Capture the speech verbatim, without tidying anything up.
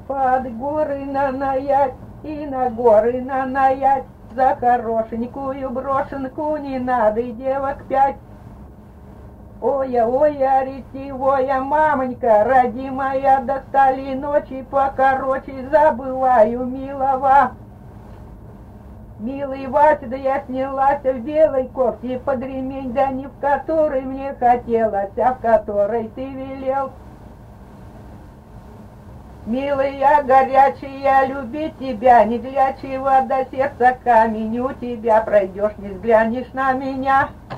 Под горы на наять и на горы на наять, за хорошенькую брошенку не надо и девок пять. Оя, оя, ретивоя, мамонька, родимая, достали ночи покороче, забываю милого. Милый Вася, да я снялась в белой кофте под ремень, да не в которой мне хотелось, а в которой ты велел. Милая, горячая, любить тебя, не для чего до сердца камень у тебя, пройдешь, не взглянешь на меня.